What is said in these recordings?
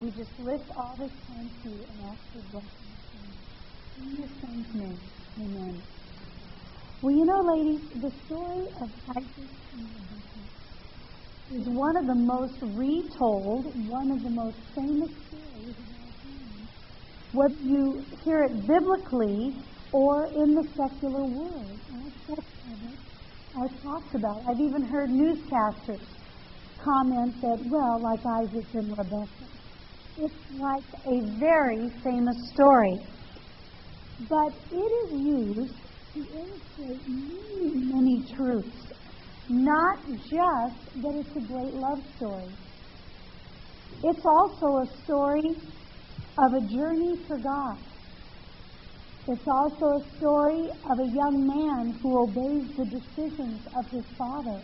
we just lift all this time to you and ask for blessing. In your Son's name, amen. Well, you know, ladies, the story of Isaac and Rebekah is one of the most retold, one of the most famous stories of our time, whether you hear it biblically or in the secular world. Aspects of it are talked about. I've even heard newscasters comment that, well, like Isaac and Rebekah. It's like a very famous story. But it is used to illustrate many, many truths. Not just that it's a great love story. It's also a story of a journey for God. It's also a story of a young man who obeys the decisions of his father.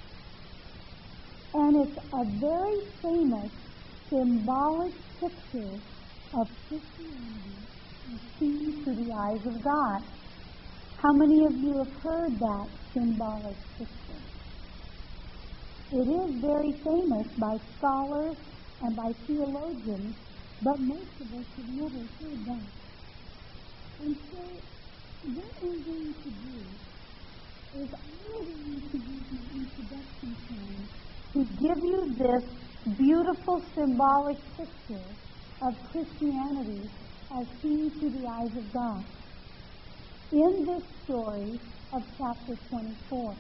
And it's a very famous symbolic picture of Christianity seen through the eyes of God. How many of you have heard that symbolic picture? It is very famous by scholars and by theologians, but most of us have never heard that. And so, what I'm going to do is I'm going to use my introduction time to give you this beautiful symbolic picture of Christianity as seen through the eyes of God in this story of chapter 24.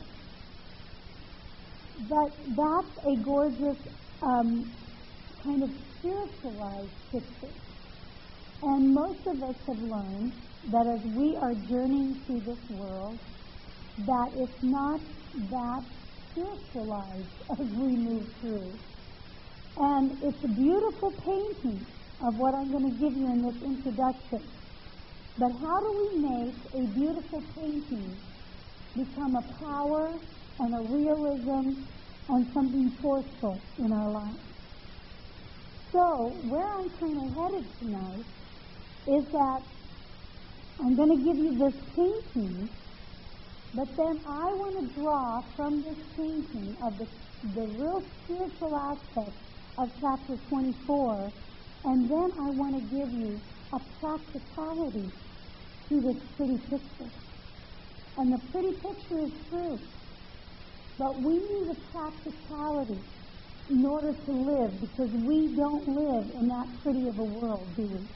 But that's a gorgeous kind of spiritualized picture. And most of us have learned that as we are journeying through this world, that it's not that spiritualized as we move through. And it's a beautiful painting of what I'm going to give you in this introduction. But how do we make a beautiful painting become a power and a realism and something forceful in our lives? So, where I'm kind of headed tonight is that I'm going to give you this painting, but then I want to draw from this painting of the real spiritual aspect of chapter 24, and then I want to give you a practicality to this pretty picture. And the pretty picture is true, but we need a practicality in order to live, because we don't live in that pretty of a world, do we?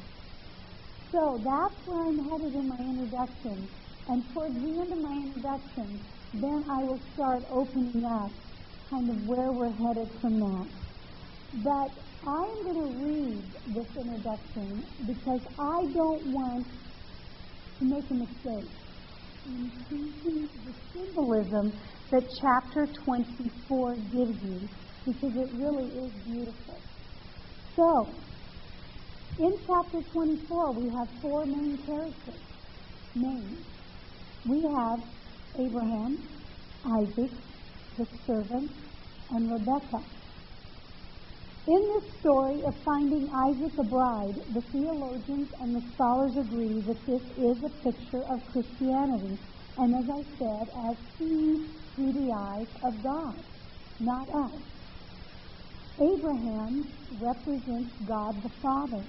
So that's where I'm headed in my introduction. And towards the end of my introduction, then I will start opening up kind of where we're headed from that. But I'm going to read this introduction because I don't want to make a mistake in teaching the symbolism that chapter 24 gives you, because it really is beautiful. So, in chapter 24, we have four main characters named. We have Abraham, Isaac, the servant, and Rebekah. In this story of finding Isaac a bride, the theologians and the scholars agree that this is a picture of Christianity, and as I said, as seen through the eyes of God, not us. Abraham represents God the Father.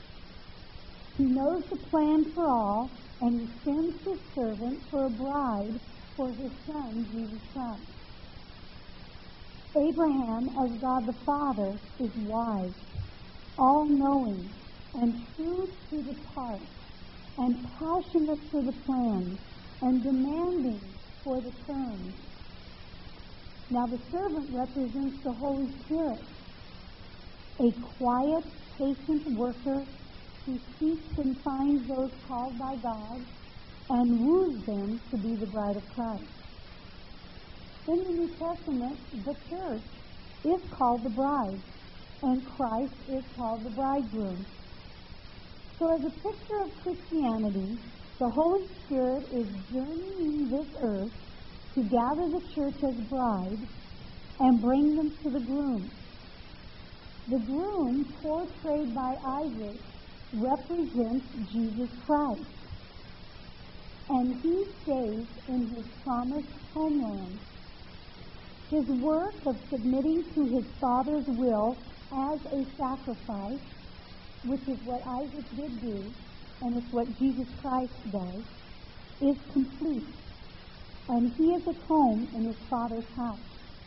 He knows the plan for all, and he sends his servant for a bride for his son, Jesus Christ. Abraham, as God the Father, is wise, all-knowing, and true to the part, and passionate for the plan, and demanding for the terms. Now the servant represents the Holy Spirit, a quiet, patient worker who seeks and finds those called by God and woos them to be the bride of Christ. In the New Testament, the church is called the bride, and Christ is called the bridegroom. So as a picture of Christianity, the Holy Spirit is journeying this earth to gather the church as bride and bring them to the groom. The groom, portrayed by Isaac, represents Jesus Christ, and he stays in his promised homeland. His work of submitting to his Father's will as a sacrifice which is what Isaac did do, and it's what Jesus Christ does, is complete. And he is at home in his Father's house.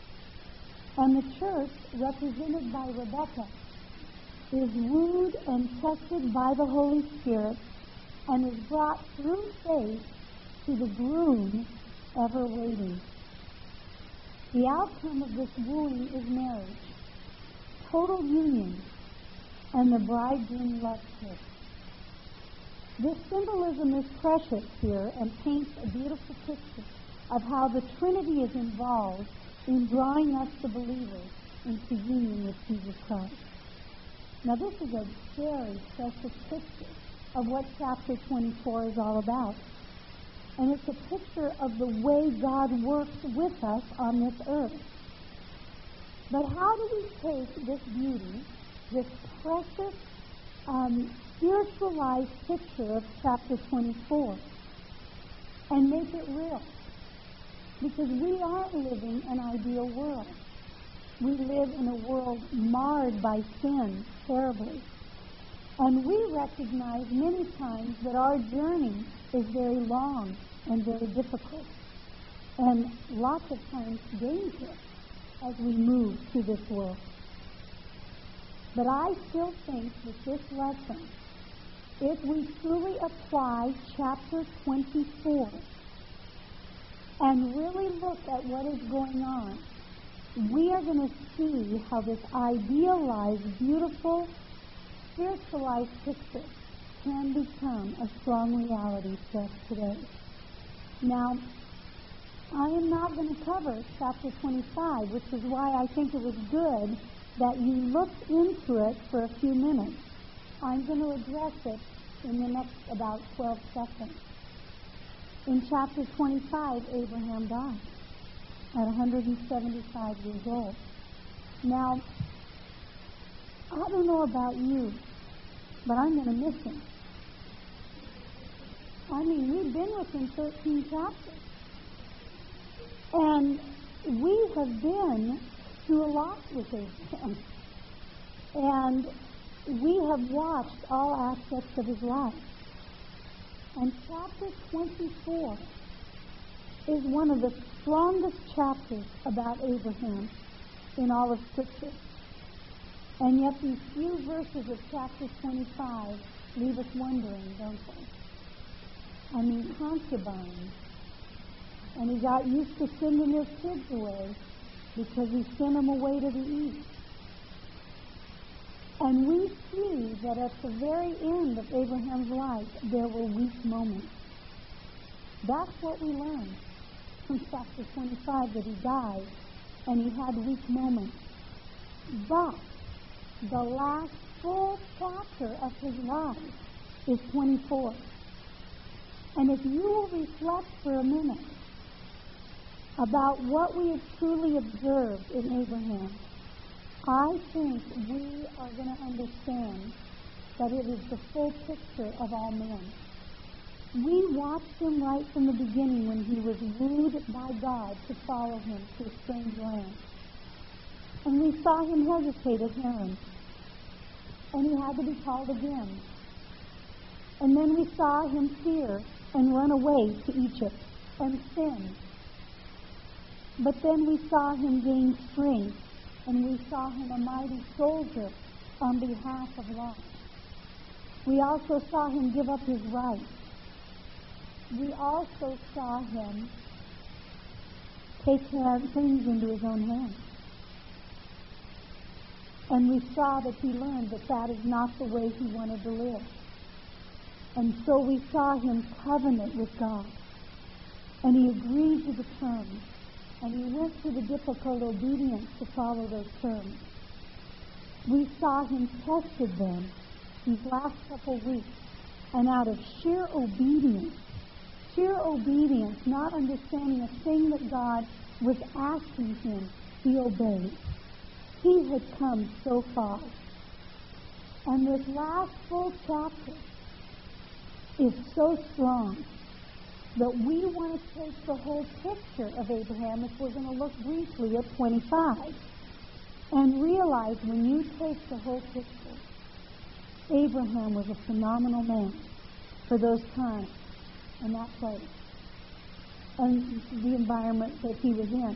And the church, represented by Rebecca, is wooed and tested by the Holy Spirit and is brought through faith to the groom ever waiting. The outcome of this wooing is marriage, total union, and the bridegroom loves her. This symbolism is precious here and paints a beautiful picture of how the Trinity is involved in drawing us, the believers, into union with Jesus Christ. Now, this is a very precious picture of what chapter 24 is all about. And it's a picture of the way God works with us on this earth. But how do we take this beauty, this precious, spiritualized picture of chapter 24 and make it real? Because we aren't living an ideal world. We live in a world marred by sin terribly. And we recognize many times that our journey is very long and very difficult, and lots of times dangerous as we move through this world. But I still think that this lesson, if we truly apply chapter 24 and really look at what is going on, we are going to see how this idealized, beautiful, spiritualized picture can become a strong reality for us today. Now, I am not going to cover chapter 25, which is why I think it was good that you looked into it for a few minutes. I'm going to address it in the next about 12 seconds. In chapter 25, Abraham died at 175 years old. Now, I don't know about you, but I'm going to miss him. I mean, we've been with him 13 chapters. And we have been through a lot with Abraham. And we have watched all aspects of his life. And chapter 24 is one of the strongest chapters about Abraham in all of Scripture. And yet these few verses of chapter 25 leave us wondering, don't they? I mean, concubines. And he got used to sending his kids away because he sent them away to the east. And we see that at the very end of Abraham's life, there were weak moments. That's what we learn from chapter 25, that he died and he had weak moments. But the last full chapter of his life is 24. And if you will reflect for a minute about what we have truly observed in Abraham, I think we are going to understand that it is the full picture of all men. We watched him right from the beginning when he was wooed by God to follow him to a strange land. And we saw him hesitate at Haran. And he had to be called again. And then we saw him fear and run away to Egypt and sin. But then we saw him gain strength, and we saw him a mighty soldier on behalf of Lot. We also saw him give up his rights. We also saw him take things into his own hands. And we saw that he learned that that is not the way he wanted to live. And so we saw him covenant with God. And he agreed to the terms. And he went through the difficult obedience to follow those terms. We saw him tested them these last couple weeks. And out of sheer obedience, not understanding a thing that God was asking him, he obeyed. He had come so far. And this last full chapter is so strong that we want to take the whole picture of Abraham, if we're going to look briefly at 25, and realize when you take the whole picture, Abraham was a phenomenal man for those times and that place and the environment that he was in.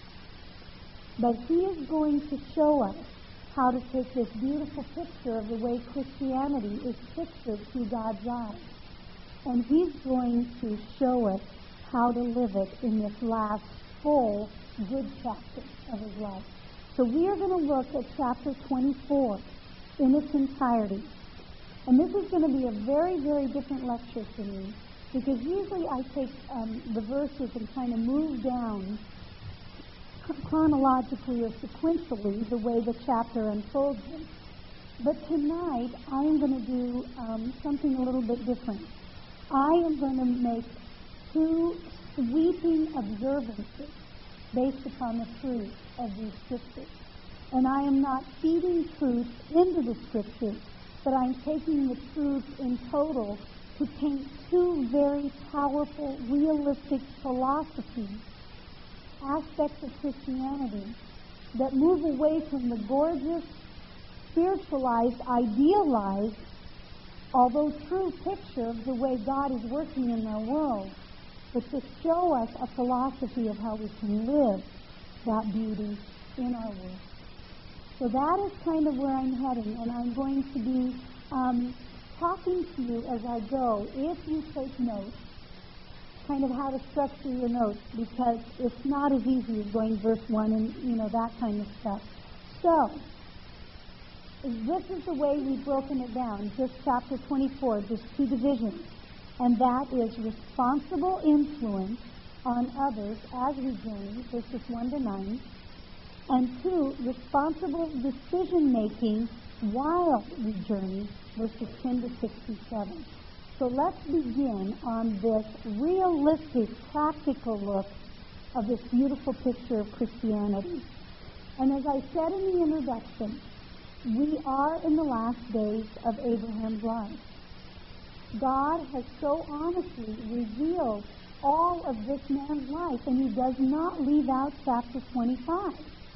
But he is going to show us how to take this beautiful picture of the way Christianity is pictured through God's eyes. And he's going to show us how to live it in this last full good chapter of his life. So we are going to look at chapter 24 in its entirety. And this is going to be a very, very different lecture for me, because usually I take the verses and kind of move down chronologically or sequentially the way the chapter unfolds them. But tonight I am going to do something a little bit different. I am going to make two sweeping observances based upon the truth of these scriptures. And I am not feeding truth into the scriptures, but I'm taking the truth in total to paint two very powerful, realistic philosophies, aspects of Christianity that move away from the gorgeous, spiritualized, idealized, although true picture of the way God is working in our world, but to show us a philosophy of how we can live that beauty in our world. So that is kind of where I'm heading, and I'm going to be talking to you as I go. If you take notes, kind of how to structure your notes, because it's not as easy as going verse 1 and, that kind of stuff. So, this is the way we've broken it down, just chapter 24, just two divisions. And that is responsible influence on others as we journey, verses 1 to 9. And 2, responsible decision-making while we journey, verses 10 to 67. So let's begin on this realistic, practical look of this beautiful picture of Christianity. And as I said in the introduction, we are in the last days of Abraham's life. God has so honestly revealed all of this man's life, and he does not leave out chapter 25.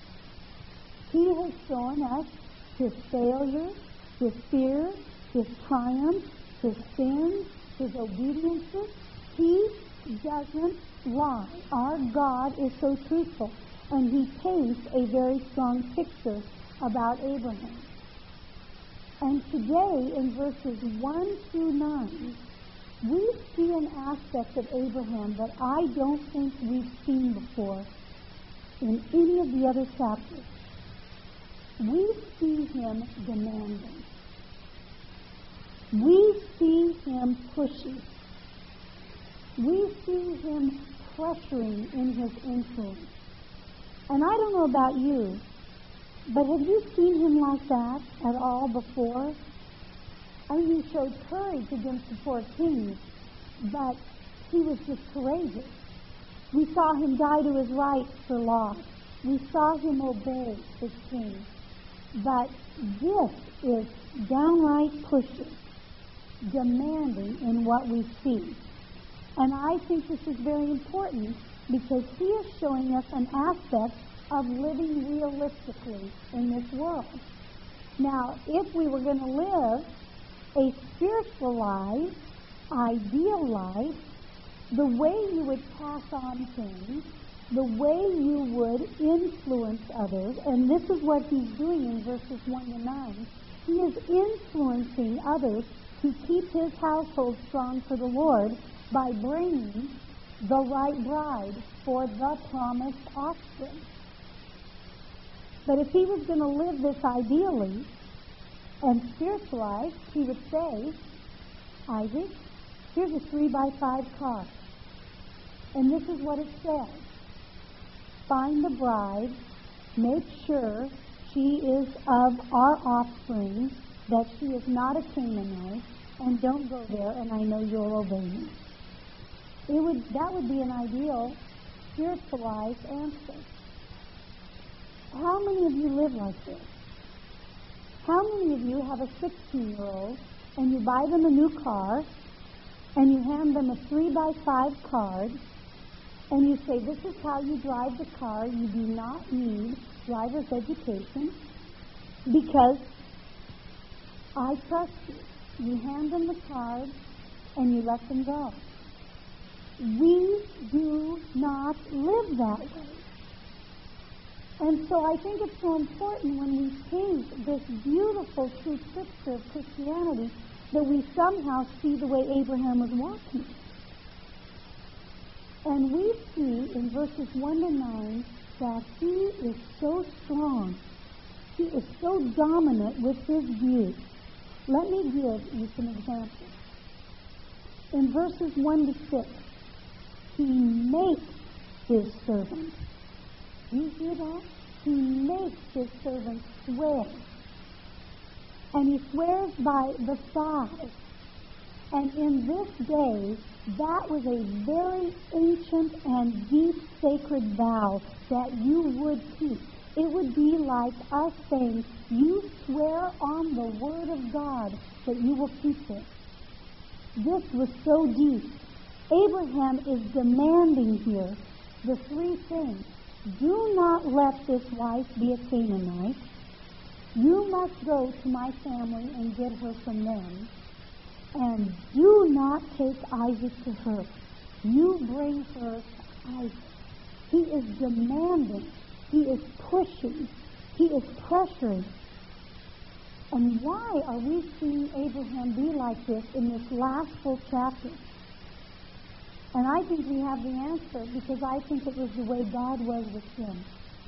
He has shown us his failures, his fears, his triumphs, his sins, his obediences. He doesn't lie. Our God is so truthful, and he paints a very strong picture about Abraham. And today, in verses 1 through 9, we see an aspect of Abraham that I don't think we've seen before in any of the other chapters. We see him demanding. We see him pushing. We see him pressuring in his influence. And I don't know about you, but have you seen him like that at all before? I mean, he showed courage against the poor king, but he was just courageous. We saw him die to his rights for Lot. We saw him obey his king. But this is downright pushing, demanding in what we see. And I think this is very important because he is showing us an aspect of living realistically in this world. Now, if we were going to live a spiritualized, ideal life, the way you would pass on things, the way you would influence others, and this is what he's doing in verses 1 to 9, he is influencing others to keep his household strong for the Lord by bringing the right bride for the promised offspring. But if he was going to live this ideally and spiritualized, he would say, Isaac, here's a 3x5 car. And this is what it says. Find the bride, make sure she is of our offspring, that she is not a Canaanite, and don't go there, and I know you'll obey me. That would be an ideal spiritualized answer. How many of you live like this? How many of you have a 16-year-old and you buy them a new car and you hand them a 3x5 card and you say, this is how you drive the car. You do not need driver's education because I trust you. You hand them the card and you let them go. We do not live that way. And so I think it's so important when we paint this beautiful true picture of Christianity that we somehow see the way Abraham was walking. And we see in verses 1 to 9 that he is so strong. He is so dominant with his views. Let me give you some examples. In verses 1 to 6, he makes his servant. Do you hear that? He makes his servant swear. And he swears by the thigh. And in this day, that was a very ancient and deep sacred vow that you would keep. It would be like us saying, you swear on the word of God that you will keep it. This was so deep. Abraham is demanding here the three things. Do not let this wife be a Canaanite. You must go to my family and get her from them. And do not take Isaac to her. You bring her to Isaac. He is demanding. He is pushing. He is pressuring. And why are we seeing Abraham be like this in this last full chapter? And I think we have the answer because I think it was the way God was with him.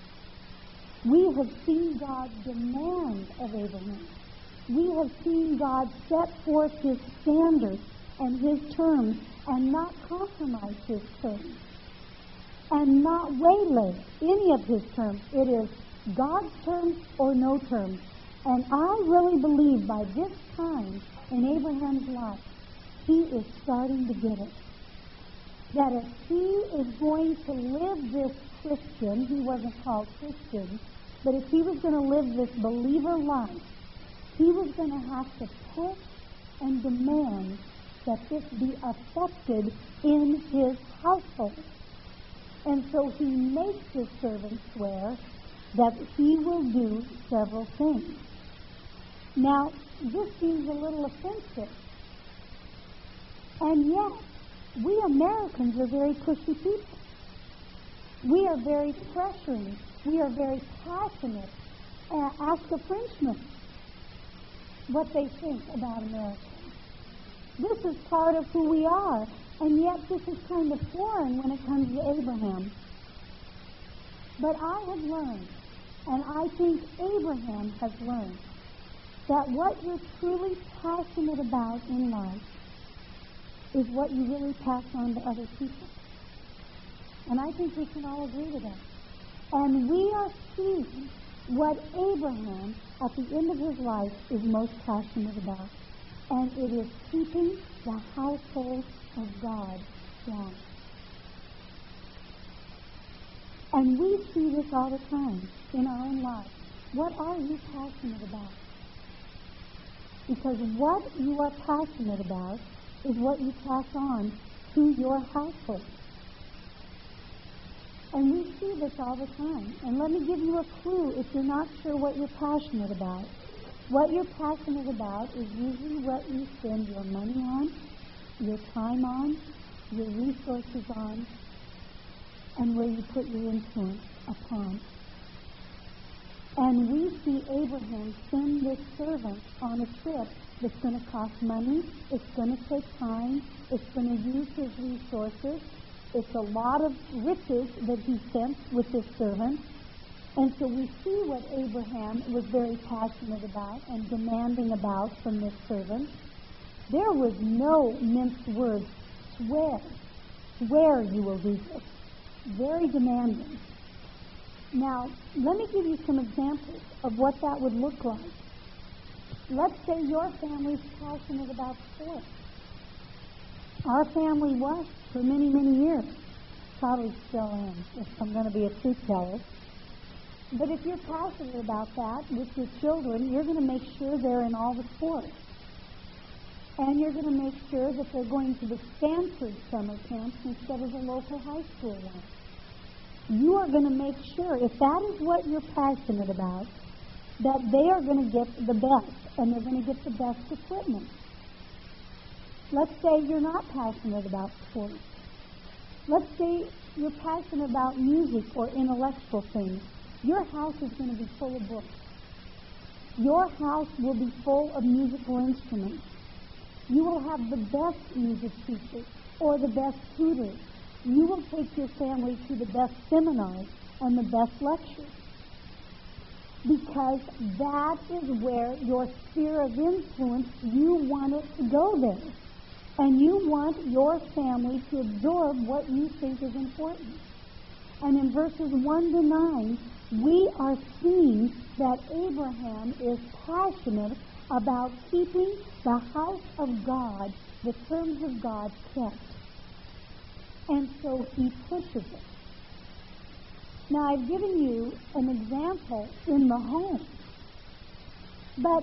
We have seen God demand of Abraham. We have seen God set forth his standards and his terms and not compromise his terms and not waylay any of his terms. It is God's terms or no terms. And I really believe by this time in Abraham's life, he is starting to get it. That if he is going to live this Christian, he wasn't called Christian, but if he was going to live this believer life, he was going to have to push and demand that this be affected in his household. And so he makes his servant swear that he will do several things. Now, this seems a little offensive. And yet, we Americans are very pushy people. We are very pressuring. We are very passionate. Ask a Frenchman what they think about Americans. This is part of who we are, and yet this is kind of foreign when it comes to Abraham. But I have learned, and I think Abraham has learned, that what you're truly passionate about in life is what you really pass on to other people. And I think we can all agree to that. And we are seeing what Abraham, at the end of his life, is most passionate about. And it is keeping the household of God strong. And we see this all the time in our own lives. What are you passionate about? Because what you are passionate about is what you pass on to your household. And we see this all the time. And let me give you a clue if you're not sure what you're passionate about. What you're passionate about is usually what you spend your money on, your time on, your resources on, and where you put your influence upon. And we see Abraham send this servant on a trip that's going to cost money, it's going to take time, it's going to use his resources. It's a lot of riches that he sent with this servant. And so we see what Abraham was very passionate about and demanding about from this servant. There was no minced words. Swear you will do this. Very demanding. Now, let me give you some examples of what that would look like. Let's say your family's passionate about sports. Our family was for many, many years. Probably still am, if I'm going to be a truth teller. But if you're passionate about that with your children, you're going to make sure they're in all the sports. And you're going to make sure that they're going to the Stanford summer camps instead of the local high school one. You are going to make sure, if that is what you're passionate about, that they are going to get the best, and they're going to get the best equipment. Let's say you're not passionate about sports. Let's say you're passionate about music or intellectual things. Your house is going to be full of books. Your house will be full of musical instruments. You will have the best music teachers or the best tutors. You will take your family to the best seminars and the best lectures. Because that is where your sphere of influence, you want it to go there. And you want your family to absorb what you think is important. And in verses 1 to 9, we are seeing that Abraham is passionate about keeping the house of God, the terms of God, kept. And so he pushes it. Now, I've given you an example in the home. But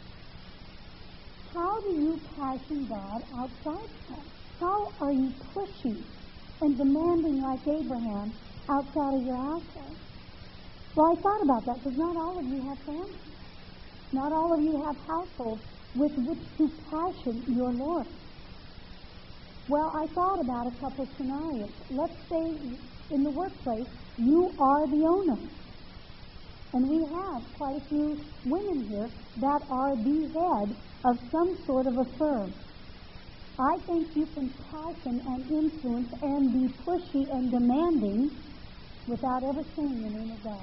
how do you passion God outside that? How are you pushing and demanding like Abraham outside of your household? Well, I thought about that because not all of you have families. Not all of you have households with which to passion your Lord. Well, I thought about a couple of scenarios. Let's say in the workplace, you are the owner. And we have quite a few women here that are the head of some sort of a firm. I think you can passion and influence and be pushy and demanding without ever saying the name of God.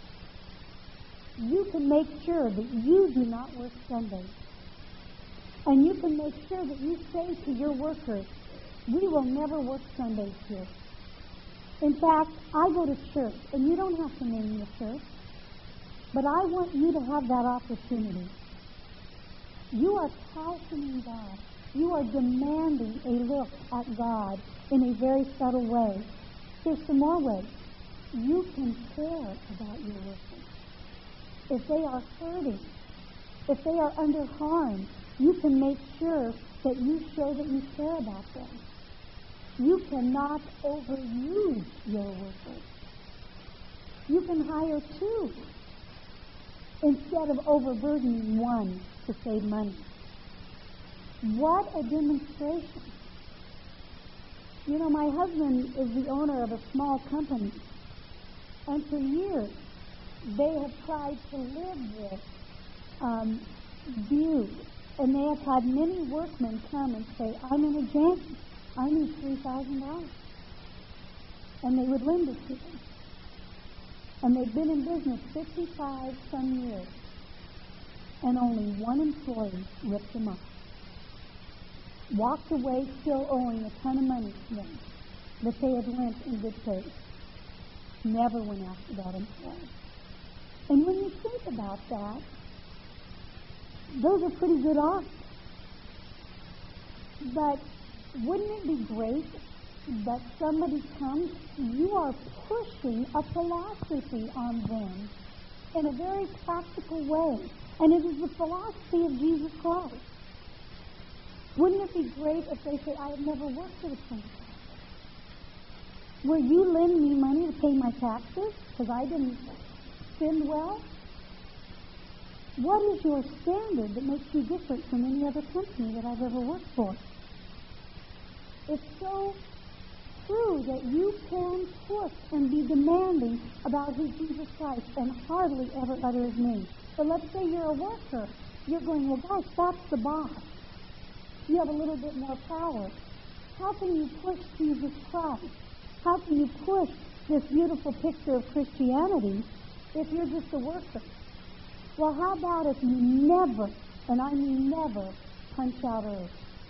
You can make sure that you do not work Sundays. And you can make sure that you say to your workers, we will never work Sundays here. In fact, I go to church, and you don't have to name the church, but I want you to have that opportunity. You are passioning God. You are demanding a look at God in a very subtle way. Here's some more ways. You can care about your workers. If they are hurting, if they are under harm, you can make sure that you show that you care about them. You cannot overuse your workers. You can hire two instead of overburdening one to save money. What a demonstration. You know, my husband is the owner of a small company, and for years they have tried to live this view, and they have had many workmen come and say, I'm in a jam. I need $3,000. And they would lend it to them. And they've been in business 55 some years. And only one employee ripped them off. Walked away still owing a ton of money to them that they had lent in good faith. Never went after that employee. And when you think about that, those are pretty good odds. But wouldn't it be great that somebody comes, you are pushing a philosophy on them in a very practical way. And it is the philosophy of Jesus Christ. Wouldn't it be great if they say, I have never worked at a place? Will you lend me money to pay my taxes because I didn't spend well? What is your standard that makes you different from any other company that I've ever worked for? It's so true that you can push and be demanding about who Jesus Christ and hardly ever utter his name. But let's say you're a worker. You're going, well, gosh, that's the boss. You have a little bit more power. How can you push Jesus Christ? How can you push this beautiful picture of Christianity if you're just a worker? Well, how about if you never, and I mean never, punch out early?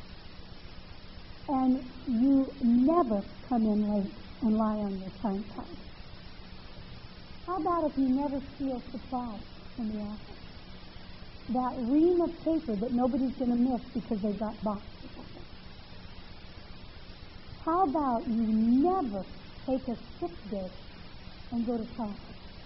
And you never come in late and lie on your time card? How about if you never steal supplies from the office? That ream of paper that nobody's going to miss because they got boxed. How about you never take a sick day and go to Tahoe?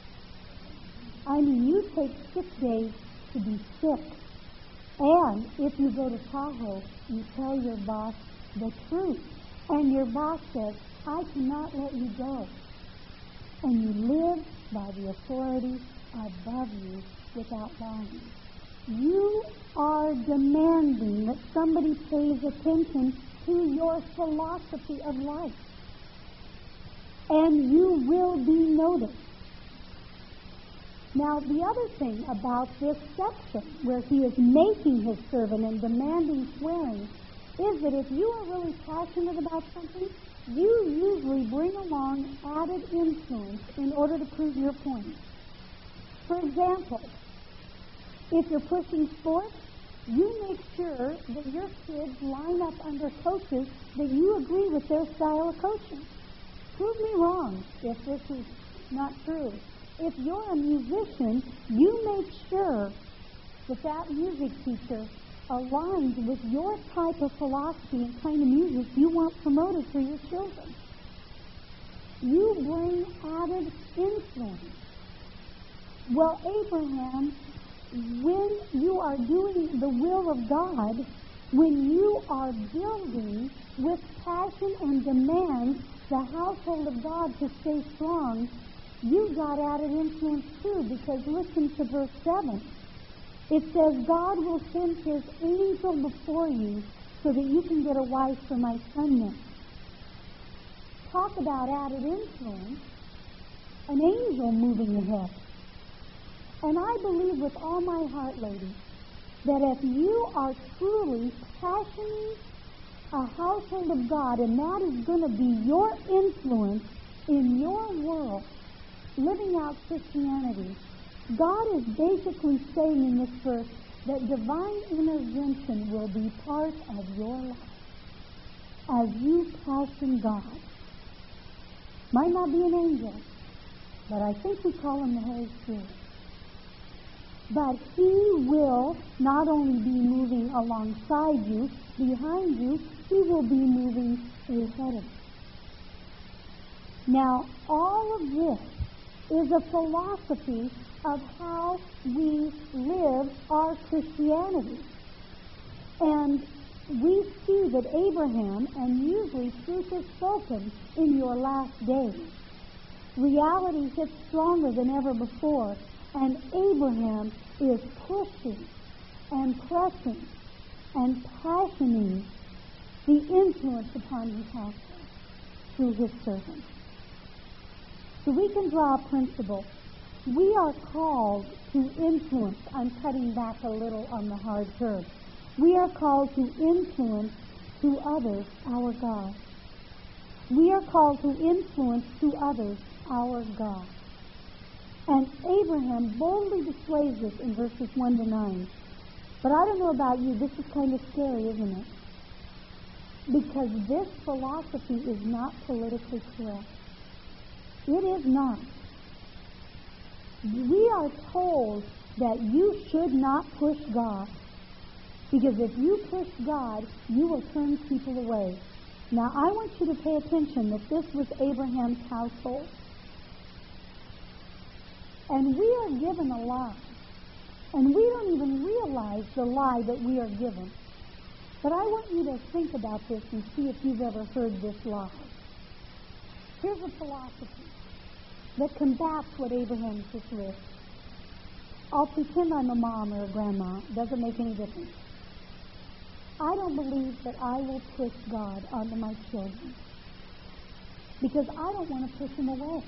I mean, you take 6 days to be sick. And if you go to Tahoe, you tell your boss the truth. And your boss says, I cannot let you go. And you live by the authority above you without lying. You are demanding that somebody pays attention to your philosophy of life. And you will be noticed. Now, the other thing about this section, where he is making his servant and demanding swearing, is that if you are really passionate about something, you usually bring along added influence in order to prove your point. For example, if you're pushing sports, you make sure that your kids line up under coaches that you agree with their style of coaching. Prove me wrong if this is not true. If you're a musician, you make sure that that music teacher aligns with your type of philosophy and kind of music you want promoted for your children. You bring added influence. Well, Abraham, when you are doing the will of God, when you are building with passion and demand the household of God to stay strong, you got added influence too, because listen to verse 7. It says, God will send his angel before you so that you can get a wife for my son next. Talk about added influence. An angel moving ahead. And I believe with all my heart, ladies, that if you are truly fashioning a household of God, and that is going to be your influence in your world, living out Christianity, God is basically saying in this verse that divine intervention will be part of your life as you passion God. Might not be an angel, but I think we call him the Holy Spirit. But he will not only be moving alongside you, behind you, he will be moving ahead of you. Now, all of this is a philosophy of how we live our Christianity. And we see that Abraham, and usually truth is spoken in your last days, reality hits stronger than ever before, and Abraham is pushing and pressing and passioning the influence upon his household through his servants. So we can draw a principle. We are called to influence. I'm cutting back a little on the hard term. We are called to influence to others our God. We are called to influence to others our God. And Abraham boldly displays this in verses 1 to 9. But I don't know about you, this is kind of scary, isn't it? Because this philosophy is not politically correct. It is not. We are told that you should not push God. Because if you push God, you will turn people away. Now, I want you to pay attention that this was Abraham's household. And we are given a lie. And we don't even realize the lie that we are given. But I want you to think about this and see if you've ever heard this lie. Here's a philosophy that combats what Abraham just lived. I'll pretend I'm a mom or a grandma. It doesn't make any difference. I don't believe that I will push God onto my children because I don't want to push them away.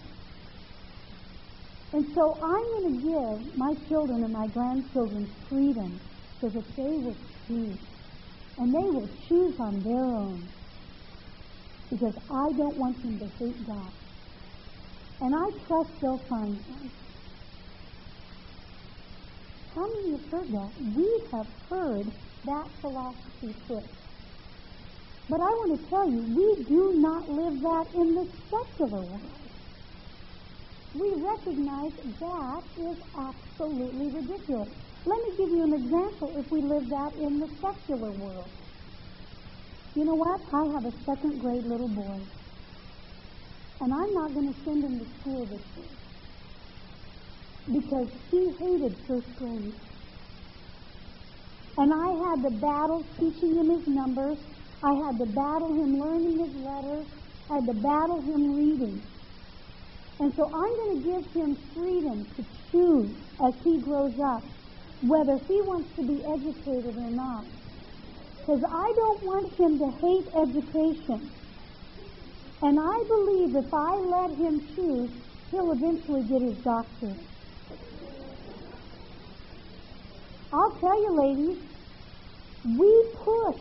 And so I'm going to give my children and my grandchildren freedom so that they will choose. And they will choose on their own. Because I don't want them to hate God. And I trust they'll find Him. How many have heard that? We have heard that philosophy put. But I want to tell you, we do not live that in the secular world. We recognize that is absolutely ridiculous. Let me give you an example if we live that in the secular world. You know what? I have a second grade little boy. And I'm not going to send him to school this year. Because he hated first grade. And I had to battle teaching him his numbers. I had to battle him learning his letters. I had to battle him reading. And so I'm going to give him freedom to choose as he grows up whether he wants to be educated or not. Because I don't want him to hate education. And I believe if I let him choose, he'll eventually get his doctorate. I'll tell you, ladies, we push,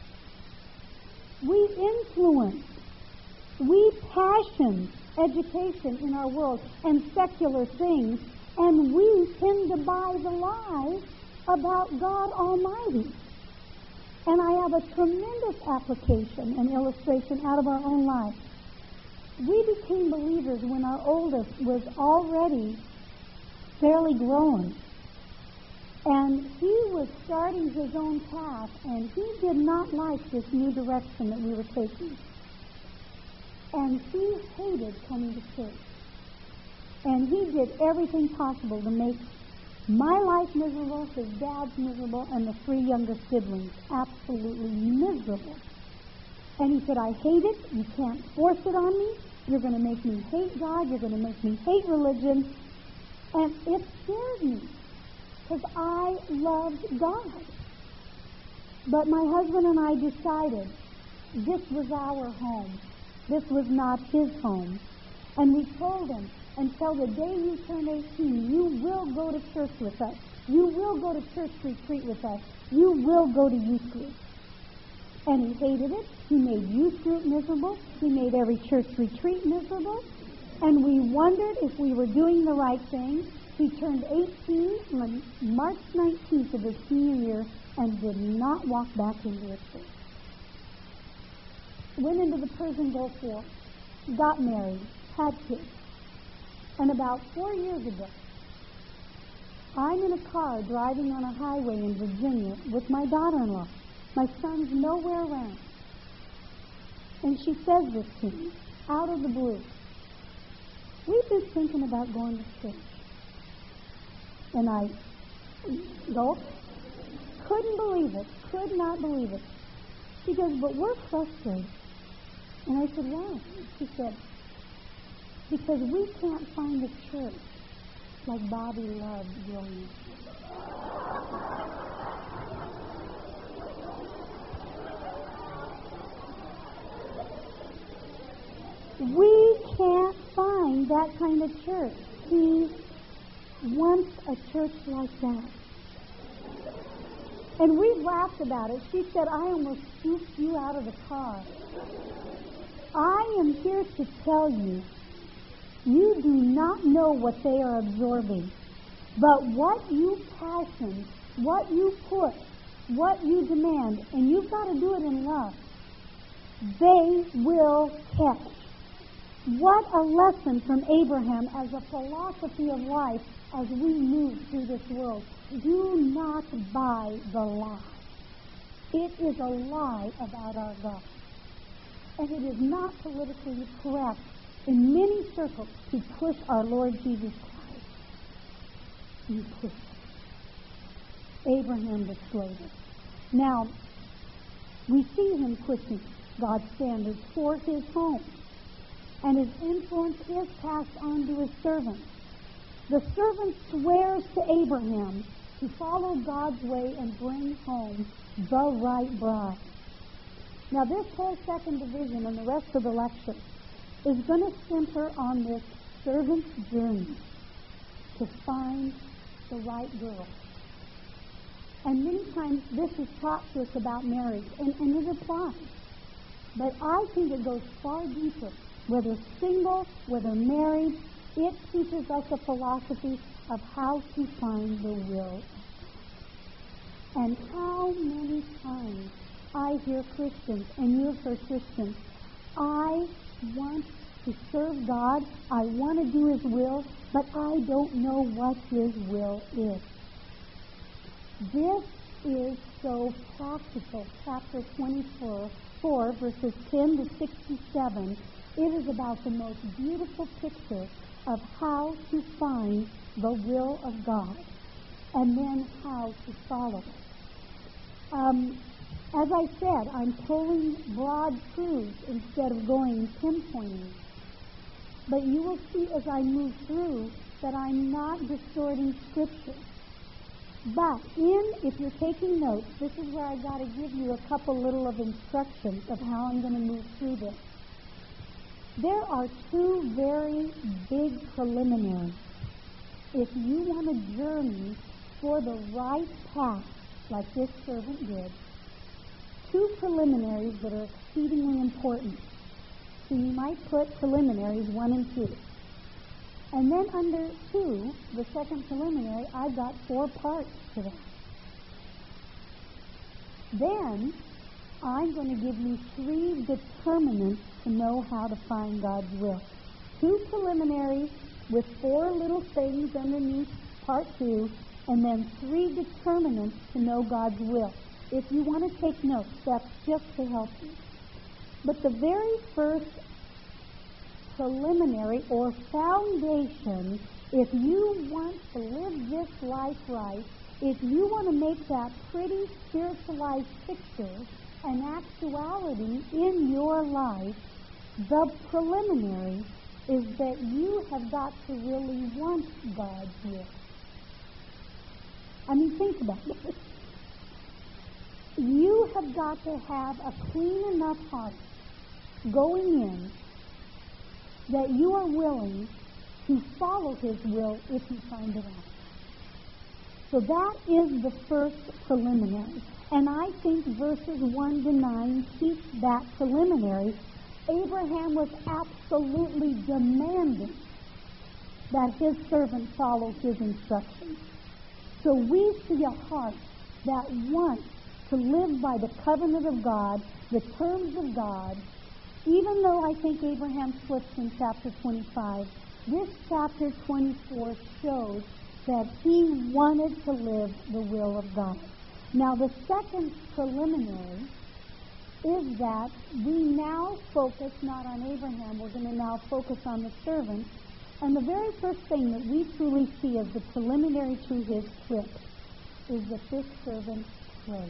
we influence, we passion education in our world and secular things, and we tend to buy the lie about God Almighty. And I have a tremendous application and illustration out of our own life. We became believers when our oldest was already fairly grown. And he was starting his own path, and he did not like this new direction that we were taking. And he hated coming to church. And he did everything possible to make my life miserable, his dad's miserable, and the 3 youngest siblings absolutely miserable. And he said, I hate it. You can't force it on me. You're going to make me hate God. You're going to make me hate religion. And it scared me because I loved God. But my husband and I decided this was our home. This was not his home. And we told him, until the day you turn 18, you will go to church with us. You will go to church retreat with us. You will go to youth group. And he hated it. He made youth group miserable. He made every church retreat miserable. And we wondered if we were doing the right thing. He turned 18 on March 19th of his senior year and did not walk back into a church. Went into the Persian Gulf War, got married, had kids. And about 4 years ago, I'm in a car driving on a highway in Virginia with my daughter-in-law. My son's nowhere around. And she says this to me, out of the blue. We've been thinking about going to church. And I gulped, couldn't believe it, could not believe it. She goes, but we're frustrated. And I said, why? She said, because we can't find a church like Bobby loved growing up. We can't find that kind of church. He wants a church like that. And we laughed about it. She said, I almost scooped you out of the car. I am here to tell you, you do not know what they are absorbing. But what you passion, what you push, what you demand, and you've got to do it in love, they will catch. What a lesson from Abraham as a philosophy of life as we move through this world. Do not buy the lie. It is a lie about our God. And it is not politically correct in many circles to push our Lord Jesus Christ. You push it. Abraham displayed it. Now, we see him pushing God's standards for his home. And his influence is passed on to his servant. The servant swears to Abraham to follow God's way and bring home the right bride. Now, this whole second division and the rest of the lecture is going to center on this servant's journey to find the right girl. And many times this is taught to us about marriage, and it applies. But I think it goes far deeper. Whether single, whether married, it teaches us a philosophy of how to find the will. And how many times I hear Christians, and you've heard Christians, I want to serve God, I want to do His will, but I don't know what His will is. This is so practical. Chapter 24, verses 10 to 67, it is about the most beautiful picture of how to find the will of God and then how to follow it. As I said, I'm pulling broad truths instead of going pinpointing. But you will see as I move through that I'm not distorting Scripture. But if you're taking notes, this is where I got to give you a couple little of instructions of how I'm going to move through this. There are two very big preliminaries. If you want to journey for the right path, like this servant did, two preliminaries that are exceedingly important. So you might put preliminaries 1 and 2. And then under 2, the second preliminary, I've got 4 parts to that. Then I'm going to give you 3 determinants to know how to find God's will. 2 preliminaries with 4 little things underneath part 2, and then 3 determinants to know God's will. If you want to take notes, that's just to help you. But the very first preliminary or foundation, if you want to live this life right, if you want to make that pretty spiritualized picture an actuality in your life, the preliminary is that you have got to really want God's will. I mean, think about it. You have got to have a clean enough heart going in that you are willing to follow His will if you find it out. So that is the first preliminary. And I think verses 1 to 9 teach that preliminary. Abraham was absolutely demanding that his servant follow his instructions. So we see a heart that wants to live by the covenant of God, the terms of God. Even though I think Abraham slips in chapter 25, this chapter 24 shows that he wanted to live the will of God. Now, the second preliminary is that we now focus not on Abraham, we're going to now focus on the servant. And the very first thing that we truly see as the preliminary to his trip is that this servant prayed.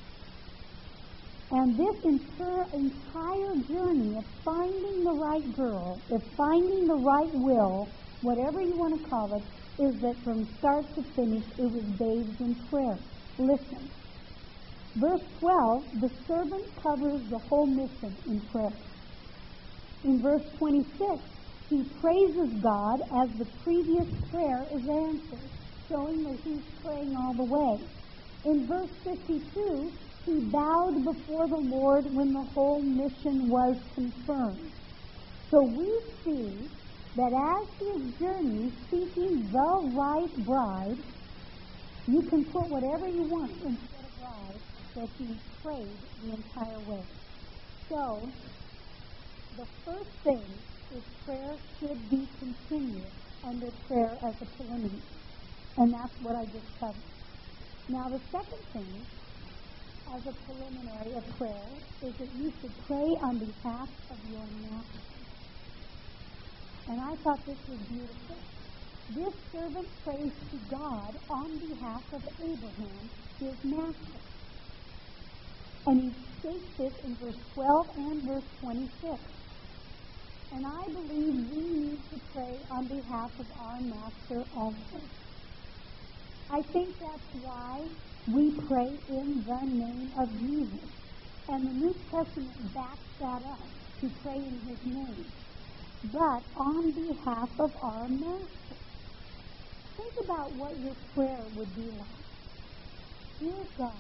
And this entire journey of finding the right girl, of finding the right will, whatever you want to call it, is that from start to finish it was bathed in prayer. Listen. Verse 12, the servant covers the whole mission in prayer. In verse 26, he praises God as the previous prayer is answered, showing that he's praying all the way. In verse 52, he bowed before the Lord when the whole mission was confirmed. So we see that as he journeys seeking the right bride, you can put whatever you want instead of bride, that he prayed the entire way. So, the first thing is prayer should be continued under prayer as a preliminary. And that's what I just covered. Now, the second thing as a preliminary of prayer is that you should pray on behalf of your master. And I thought this was beautiful. This servant prays to God on behalf of Abraham, his master. And he states this in verse 12 and verse 26. And I believe we need to pray on behalf of our master also. I think that's why we pray in the name of Jesus. And the New Testament backs that up, to pray in his name. But on behalf of our master. Think about what your prayer would be like. Dear God,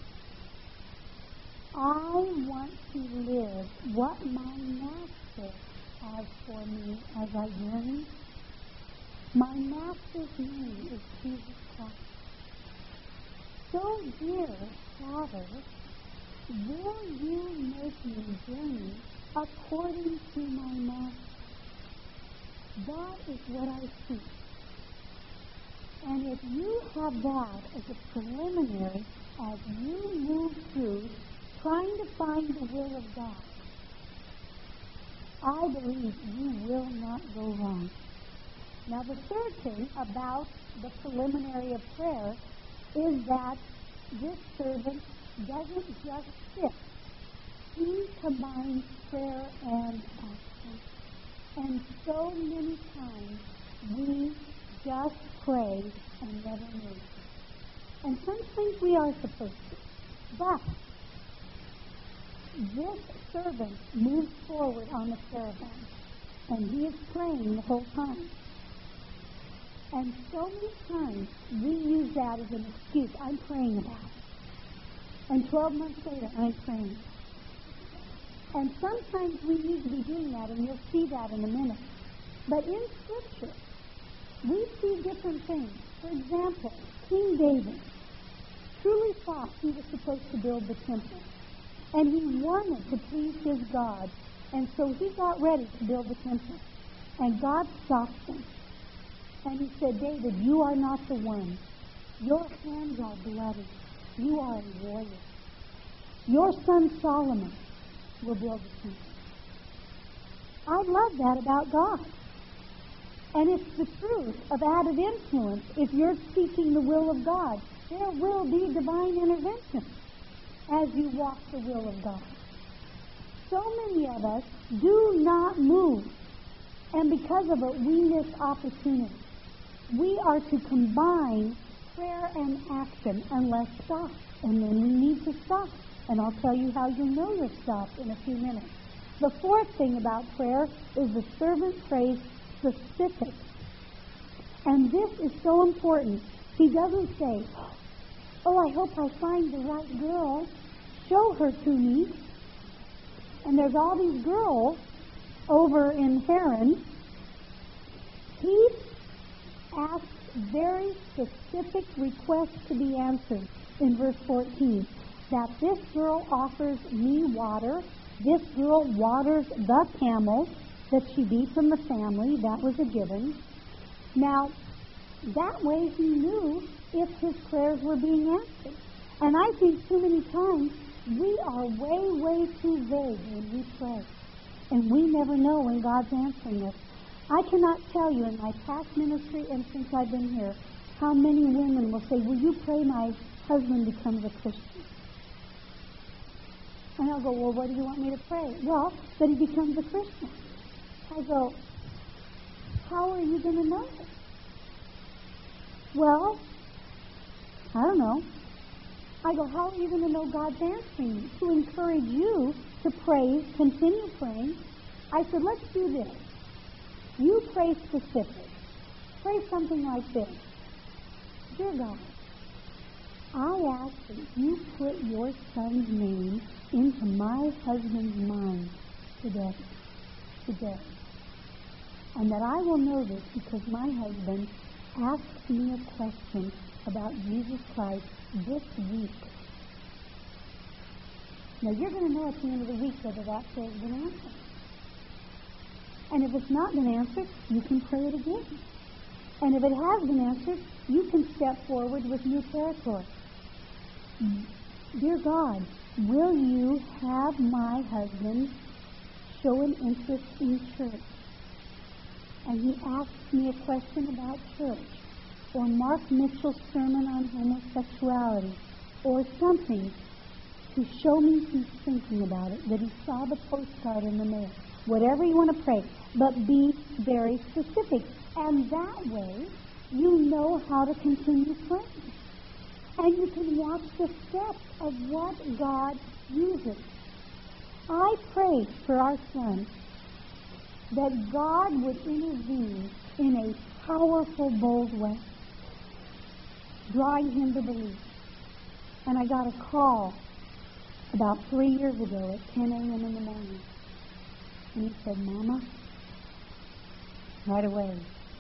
I want to live what my master has for me as I journey. My master's name is Jesus Christ. So, dear Father, will you make me journey according to my master? That is what I seek. And if you have that as a preliminary as you move through trying to find the will of God, I believe you will not go wrong. Now, the third thing about the preliminary of prayer is that this servant doesn't just sit. He combines prayer and action. And so many times we just pray and never move. And sometimes we are supposed to. But this servant moves forward on the caravan, and he is praying the whole time. And so many times we use that as an excuse. I'm praying about it. And 12 months later, I'm praying. And sometimes we need to be doing that, and you'll see that in a minute. But in Scripture, we see different things. For example, King David truly thought he was supposed to build the temple. And he wanted to please his God. And so he got ready to build the temple. And God stopped him. And he said, David, you are not the one. Your hands are bloody. You are a warrior. Your son Solomon will build the temple. I love that about God. And it's the truth of added influence. If you're seeking the will of God, there will be divine intervention as you walk the will of God. So many of us do not move. And because of it, we miss opportunity. We are to combine prayer and action unless stopped. And then we need to stop. And I'll tell you how you'll know you're stopped in a few minutes. The fourth thing about prayer is the servant prays specific. And this is so important. He doesn't say, oh, I hope I find the right girl. Show her to me. And there's all these girls over in Haran. He asks very specific requests to be answered in verse 14. That this girl offers me water. This girl waters the camels that she be from the family. That was a given. Now, that way he knew if his prayers were being answered. And I think too many times we are way too vague when we pray. And we never know when God's answering us. I cannot tell you in my past ministry and since I've been here how many women will say, will you pray my husband becomes a Christian? And I'll go, well, what do you want me to pray? Well, that he becomes a Christian. I go, how are you going to know it? Well, I don't know. I go, how are you going to know God's answering you? To encourage you to pray, continue praying. I said, let's do this. You pray specific. Pray something like this. Dear God, I ask that you put your son's name into my husband's mind today. And that I will know this because my husband asked me a question about Jesus Christ this week. Now you're going to know at the end of the week whether that prayer has been answered. And if it's not been answered, you can pray it again. And if it has been answered, you can step forward with new territory. Dear God, will you have my husband show an interest in church? And he asked me a question about church, or Mark Mitchell's sermon on homosexuality, or something to show me he's thinking about it, that he saw the postcard in the mail. Whatever you want to pray, but be very specific. And that way, you know how to continue praying. And you can watch the steps of what God uses. I pray for our son that God would intervene in a powerful, bold way, drawing him to believe. And I got a call about 3 years ago at 10 a.m. in the morning. And he said, Mama, right away.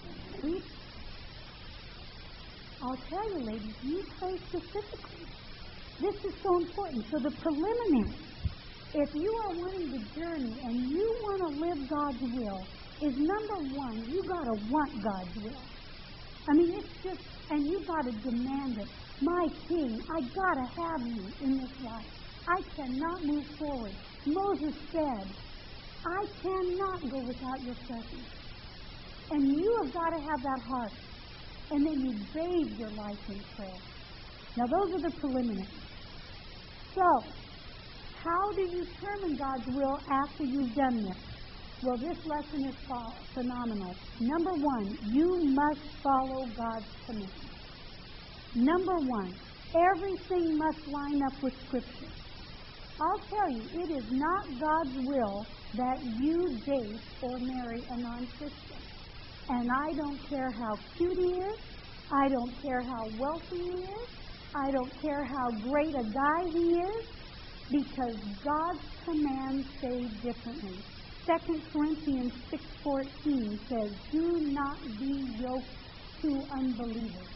I'll tell you, ladies, you pray specifically. This is so important. So the preliminary, if you are wanting to journey and you want to live God's will, is number one, you got to want God's will. I mean, it's just, and you got to demand it. My King, I got to have you in this life. I cannot move forward. Moses said, I cannot go without your presence. And you have got to have that heart. And then you bathe your life in prayer. Now, those are the preliminaries. So, how do you determine God's will after you've done this? Well, this lesson is phenomenal. Number one, you must follow God's command. Number one, everything must line up with Scripture. I'll tell you, it is not God's will that you date or marry a non-Christian. And I don't care how cute he is. I don't care how wealthy he is. I don't care how great a guy he is, because God's commands say differently. 2 Corinthians 6:14 says, do not be yoked to unbelievers.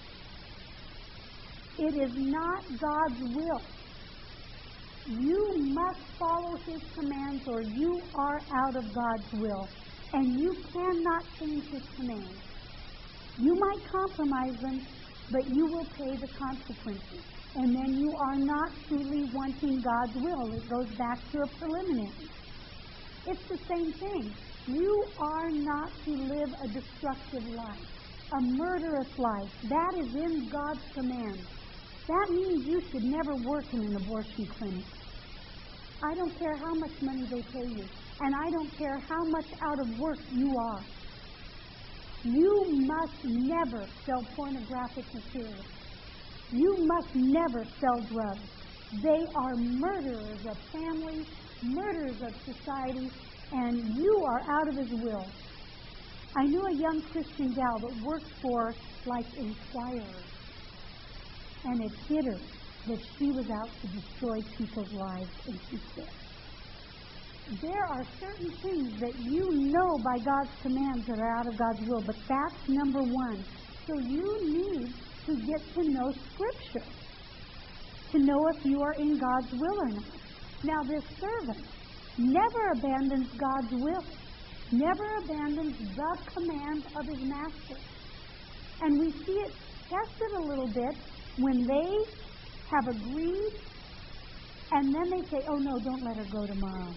It is not God's will. You must follow His commands or you are out of God's will. And you cannot change His commands. You might compromise them, but you will pay the consequences. And then you are not truly wanting God's will. It goes back to a preliminary. It's the same thing. You are not to live a destructive life, a murderous life. That is in God's command. That means you should never work in an abortion clinic. I don't care how much money they pay you, and I don't care how much out of work you are. You must never sell pornographic material. You must never sell drugs. They are murderers of families, murderers of society, and you are out of His will. I knew a young Christian gal that worked for, like, Inquirer, and it hit her that she was out to destroy people's lives, and she said, there are certain things that you know by God's commands that are out of God's will, but that's number one. So you need to get to know Scripture to know if you are in God's will or not. Now, this servant never abandons God's will, never abandons the command of his master. And we see it tested a little bit when they have agreed, and then they say, oh no, don't let her go tomorrow.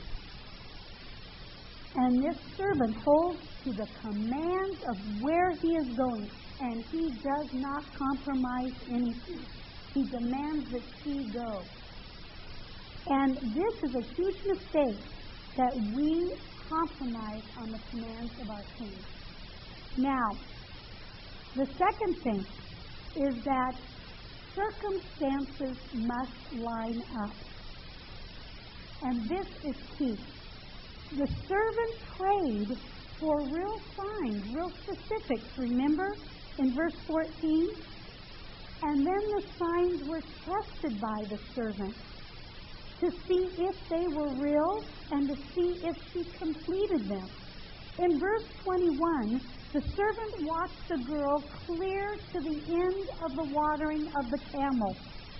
And this servant holds to the commands of where he is going, and he does not compromise anything. He demands that she go. And this is a huge mistake, that we compromise on the commands of our King. Now, the second thing is that circumstances must line up. And this is key. The servant prayed for real signs, real specifics. Remember in verse 14? And then the signs were tested by the servant to see if they were real and to see if she completed them. In verse 21, the servant watched the girl clear to the end of the watering of the camel.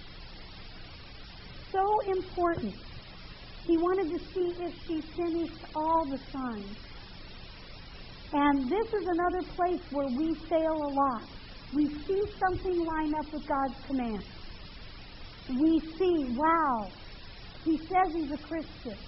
So important. He wanted to see if she finished all the signs. And this is another place where we fail a lot. We see something line up with God's command. We see, wow, he says he's a Christian.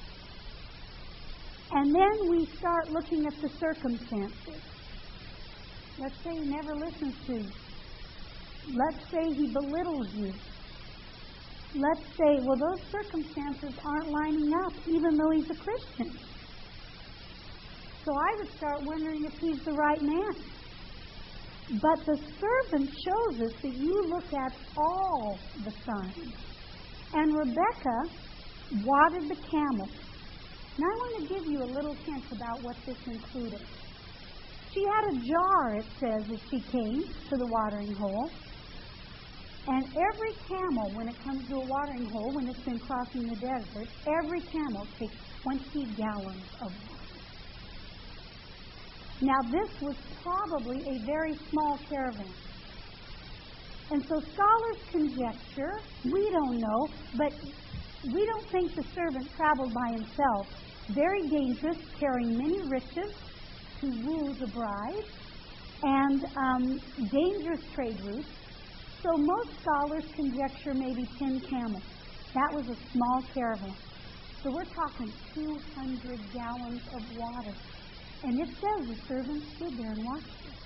And then we start looking at the circumstances. Let's say he never listens to you. Let's say he belittles you. Let's say, well, those circumstances aren't lining up, even though he's a Christian. So I would start wondering if he's the right man. But the servant shows us that you look at all the signs. And Rebecca watered the camel. Now I want to give you a little hint about what this included. She had a jar, it says, as she came to the watering hole. And every camel, when it comes to a watering hole, when it's been crossing the desert, every camel takes 20 gallons of water. Now, this was probably a very small caravan. And so scholars conjecture, we don't know, but we don't think the servant traveled by himself. Very dangerous, carrying many riches to woo the bride, and dangerous trade routes. So most scholars conjecture maybe 10 camels. That was a small caravan. So we're talking 200 gallons of water. And it says the servant stood there and watched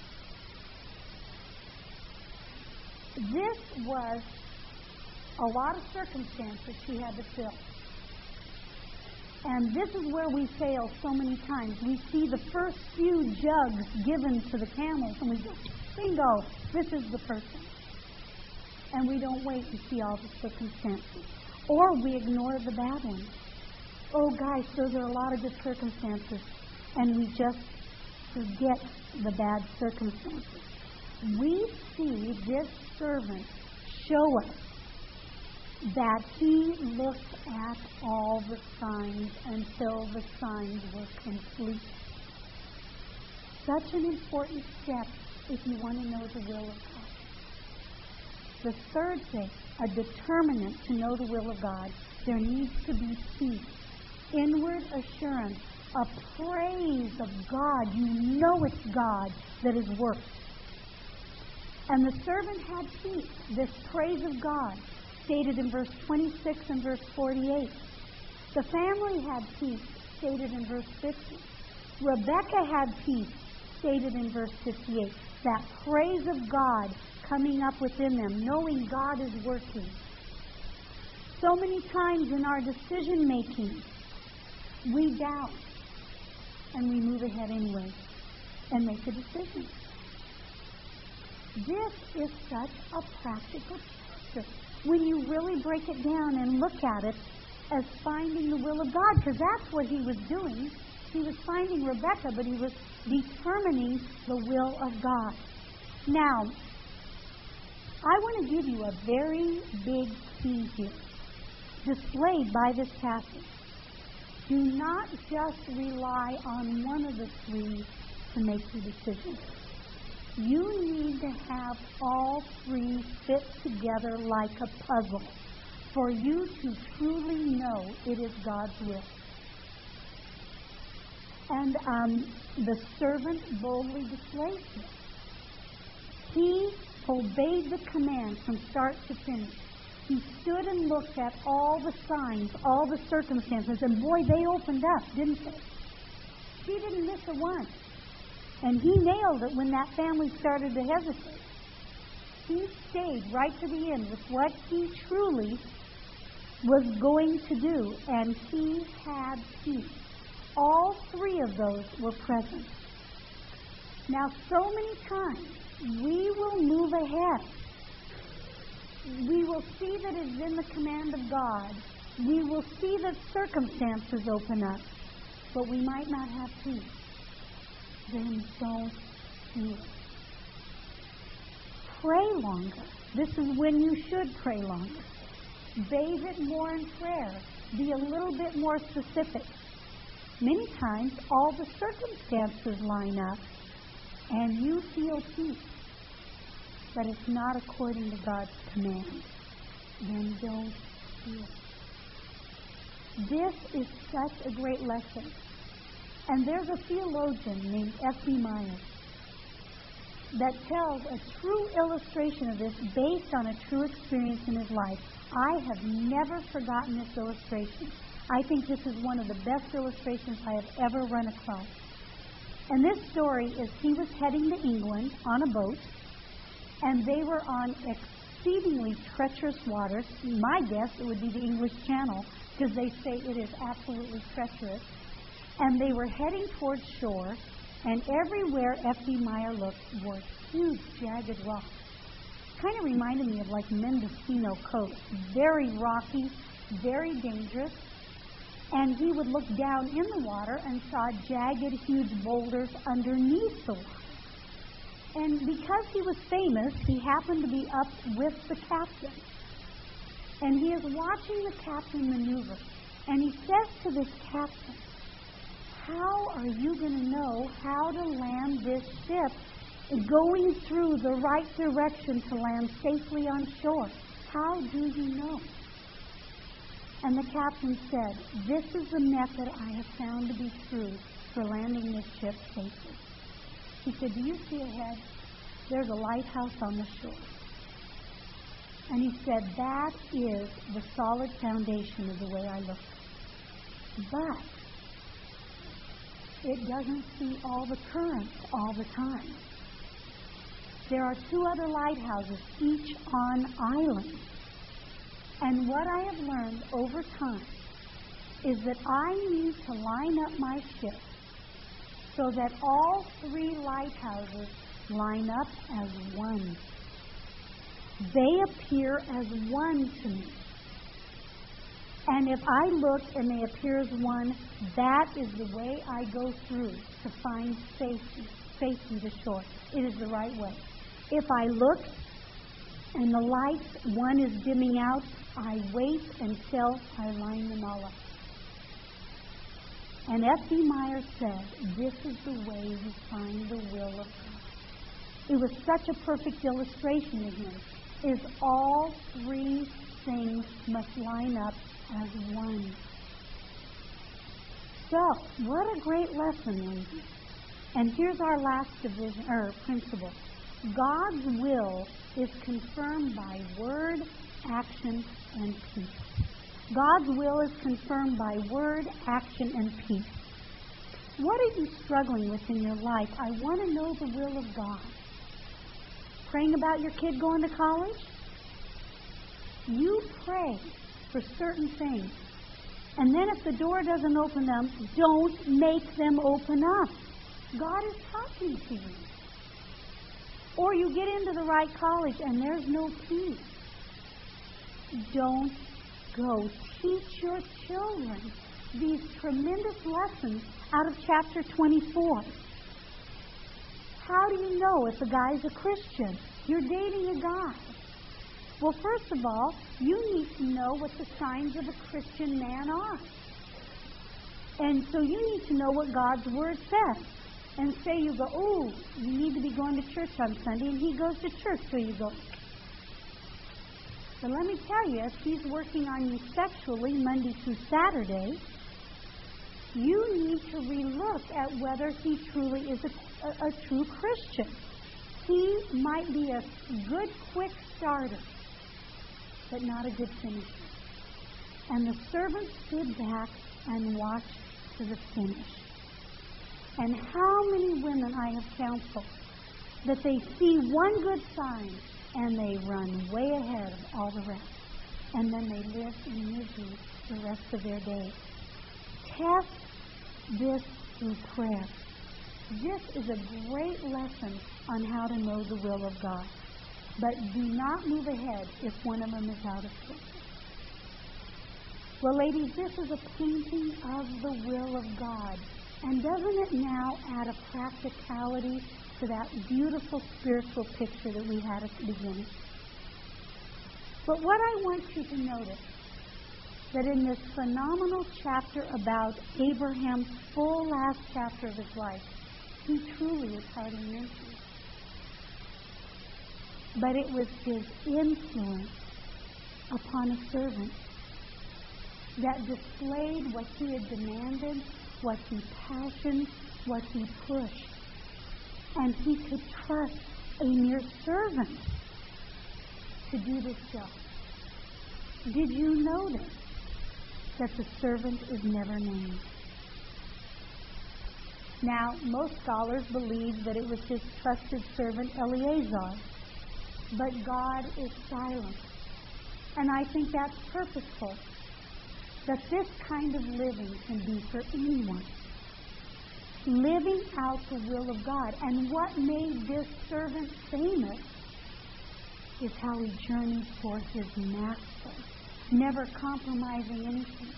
it. This was a lot of circumstances she had to fill. And this is where we fail so many times. We see the first few jugs given to the camels, and we go, bingo, this is the person. And we don't wait to see all the circumstances. Or we ignore the bad ones. Oh, guys, those are a lot of good circumstances. And we just forget the bad circumstances. We see this servant show us that he looked at all the signs until the signs were complete. Such an important step if you want to know the will of God. The third thing, a determinant to know the will of God, there needs to be peace, inward assurance, a praise of God. You know it's God that is worked. And the servant had peace, this praise of God, stated in verse 26 and verse 48. The family had peace, stated in verse 50. Rebekah had peace, stated in verse 58. That praise of God coming up within them, knowing God is working. So many times in our decision making, we doubt and we move ahead anyway and make a decision. This is such a practical chapter when you really break it down and look at it as finding the will of God, because that's what he was doing. He was finding Rebekah, but he was determining the will of God. Now, I want to give you a very big key here, displayed by this passage. Do not just rely on one of the three to make your decision. You need to have all three fit together like a puzzle for you to truly know it is God's will. And the servant boldly displays this. He obeyed the command from start to finish. He stood and looked at all the signs, all the circumstances, and boy, they opened up, didn't they? He didn't miss a one. And he nailed it when that family started to hesitate. He stayed right to the end with what he truly was going to do, and he had peace. All three of those were present. Now, so many times, we will move ahead. We will see that it's in the command of God. We will see that circumstances open up, but we might not have peace. Then don't do it. Pray longer. This is when you should pray longer. Bathe it more in prayer. Be a little bit more specific. Many times, all the circumstances line up, and you feel peace, but it's not according to God's command. Then don't do it. This is such a great lesson. And there's a theologian named F.B. Meyer that tells a true illustration of this based on a true experience in his life. I have never forgotten this illustration. I think this is one of the best illustrations I have ever run across. And this story is he was heading to England on a boat, and they were on exceedingly treacherous waters. My guess, it would be the English Channel, because they say it is absolutely treacherous. And they were heading towards shore, and everywhere F.B. Meyer looked were huge, jagged rocks. Kind of reminded me of like Mendocino Coast. Very rocky, very dangerous. And he would look down in the water and saw jagged, huge boulders underneath the water. And because he was famous, he happened to be up with the captain. And he is watching the captain maneuver. And he says to this captain, how are you going to know how to land this ship going through the right direction to land safely on shore? How do you know? And the captain said, this is the method I have found to be true for landing this ship safely. He said, do you see ahead? There's a lighthouse on the shore. And he said, that is the solid foundation of the way I look. But it doesn't see all the currents all the time. There are 2 other lighthouses, each on islands. And what I have learned over time is that I need to line up my ship so that all three lighthouses line up as one. They appear as one to me. And if I look and they appear as one, that is the way I go through to find safety to shore. It is the right way. If I look and the lights, one is dimming out, I wait until I line them all up. And F.B. Meyer said, this is the way you find the will of God. It was such a perfect illustration of him. Is all three things must line up as one. So, what a great lesson, ladies. And here's our last division or principle. God's will is confirmed by word, action, and peace. God's will is confirmed by word, action, and peace. What are you struggling with in your life? I want to know the will of God. Praying about your kid going to college? You pray for certain things. And then if the door doesn't open them, don't make them open up. God is talking to you. Or you get into the right college and there's no peace. Don't go. Teach your children these tremendous lessons out of chapter 24. How do you know if a guy's a Christian? You're dating a guy. Well, first of all, you need to know what the signs of a Christian man are. And so you need to know what God's Word says. And say you go, oh, you need to be going to church on Sunday, and he goes to church, so you go. But let me tell you, if he's working on you sexually Monday through Saturday, you need to relook at whether he truly is a true Christian. He might be a good, quick starter, but not a good finisher. And the servant stood back and watched to the finish. And how many women I have counseled that they see one good sign and they run way ahead of all the rest. And then they live in misery the rest of their days. Test this through prayer. This is a great lesson on how to know the will of God. But do not move ahead if one of them is out of focus. Well, ladies, this is a painting of the will of God. And doesn't it now add a practicality to that beautiful spiritual picture that we had at the beginning? But what I want you to notice, that in this phenomenal chapter about Abraham's full last chapter of his life, he truly is hardly mentioned. But it was his influence upon a servant that displayed what he had demanded, what he passioned, what he pushed. And he could trust a mere servant to do this job. Did you notice that the servant is never named? Now, most scholars believe that it was his trusted servant Eleazar, but God is silent. And I think that's purposeful, that this kind of living can be for anyone. Living out the will of God. And what made this servant famous is how he journeyed for his master, never compromising anything.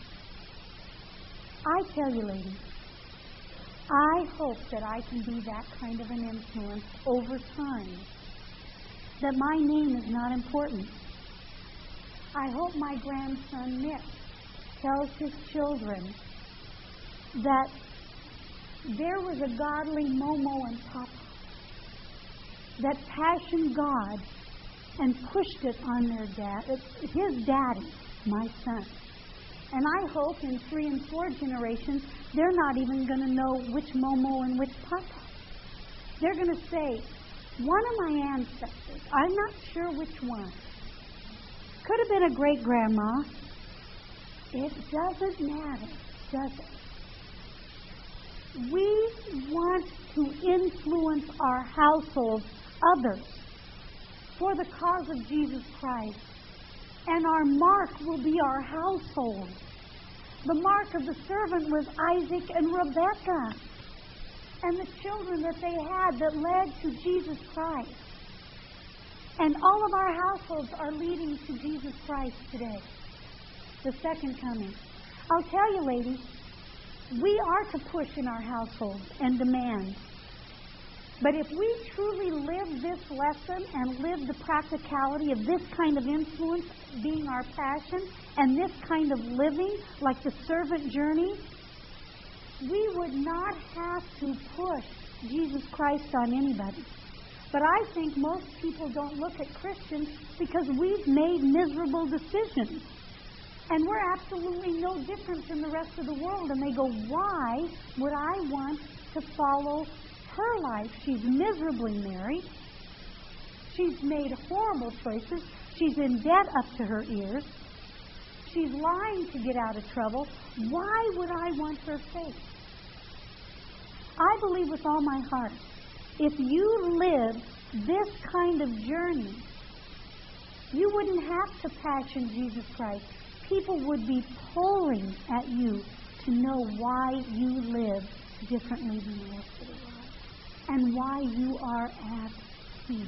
I tell you, ladies, I hope that I can be that kind of an influence over time, that my name is not important. I hope my grandson Nick tells his children that there was a godly Momo and Papa that passioned God and pushed it on their his daddy, my son. And I hope in 3 and 4 generations, they're not even going to know which Momo and which Papa. They're going to say, one of my ancestors, I'm not sure which one. Could have been a great-grandma. It doesn't matter, does it? We want to influence our households, others, for the cause of Jesus Christ. And our mark will be our household. The mark of the servant was Isaac and Rebekah, and the children that they had that led to Jesus Christ. And all of our households are leading to Jesus Christ today, the second coming. I'll tell you, ladies, we are to push in our households and demand. But if we truly live this lesson and live the practicality of this kind of influence being our passion and this kind of living, like the servant journey, we would not have to push Jesus Christ on anybody. But I think most people don't look at Christians because we've made miserable decisions. And we're absolutely no different than the rest of the world. And they go, why would I want to follow her life? She's miserably married. She's made horrible choices. She's in debt up to her ears. She's lying to get out of trouble. Why would I want her faith? I believe with all my heart, if you live this kind of journey, you wouldn't have to passion Jesus Christ. People would be pulling at you to know why you live differently than the rest of the world and why you are at peace.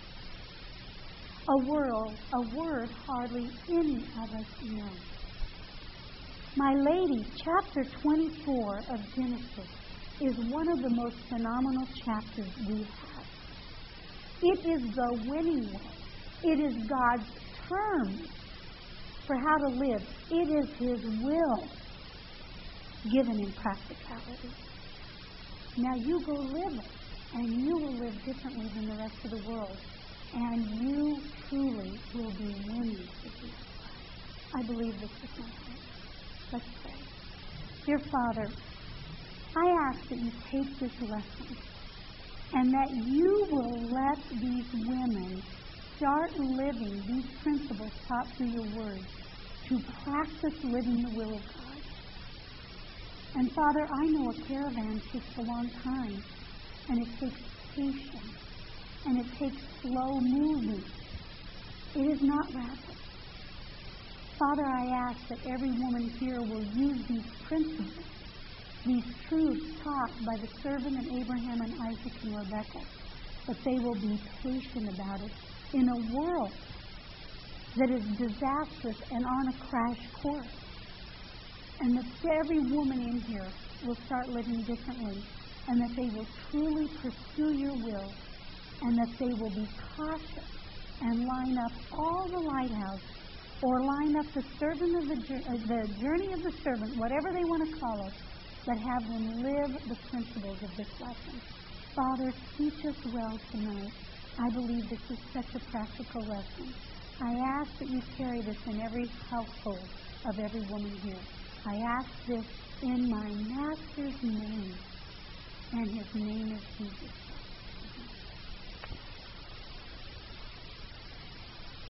A word hardly any of us know. My lady, chapter 24 of Genesis is one of the most phenomenal chapters we have. It is the winning way. It is God's terms for how to live. It is His will given in practicality. Now you go live it, and you will live differently than the rest of the world, and you truly will be winning for Jesus Christ. I believe this with my heart. Let's pray. Dear Father, I ask that you take this lesson and that you will let these women start living these principles taught through your word to practice living the will of God. And Father, I know a caravan takes a long time, and it takes patience, and it takes slow movement. It is not rapid. Father, I ask that every woman here will use these principles, these truths taught by the servant of Abraham and Isaac and Rebekah, that they will be patient about it in a world that is disastrous and on a crash course. And that every woman in here will start living differently, and that they will truly pursue your will, and that they will be cautious and line up all the lighthouse, or line up the servant of the journey of the servant, whatever they want to call it, but have them live the principles of this lesson. Father, teach us well tonight. I believe this is such a practical lesson. I ask that you carry this in every household of every woman here. I ask this in my Master's name, and His name is Jesus.